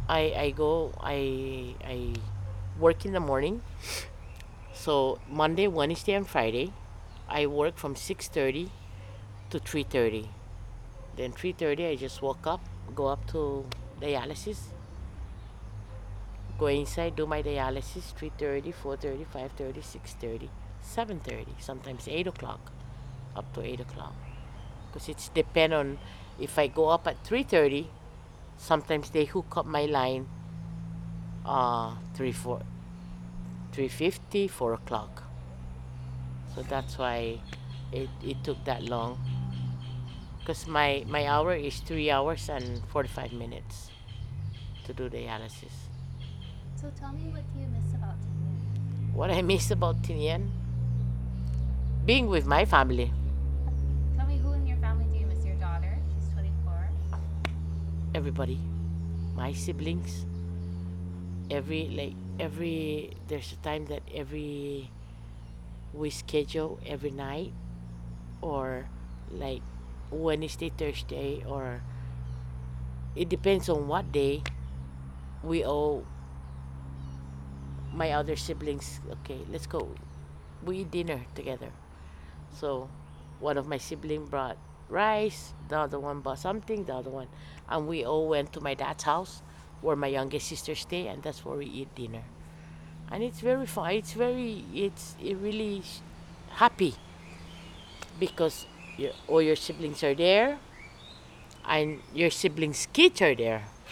I work in the morning. So Monday, Wednesday, and Friday, I work from 6:30 to 3:30. Then 3:30, I just woke up, go up to dialysis, go inside, do my dialysis. 3:30, 4:30, 5:30, 6:30, 7:30, sometimes 8 o'clock, up to 8 o'clock. Because it's depend on if I go up at 3:30. Sometimes they hook up my line 3 4 3:50, 4 o'clock. So that's why it took that long. Because my hour is 3 hours and 45 minutes to do dialysis. So tell me, what do you miss about Tinian? What I miss about Tinian? Being with my family. Tell me, who in your family do you miss? Your daughter? She's 24. Everybody. My siblings. There's a time that we schedule every night, or like Wednesday, Thursday, or it depends on what day we all, my other siblings, okay, let's go. We eat dinner together. So one of my sibling brought rice, the other one brought something, the other one, and we all went to my dad's house where my youngest sister stay, and that's where we eat dinner. And it's very fun. It's it really happy because all your siblings are there, and your siblings' kids are there.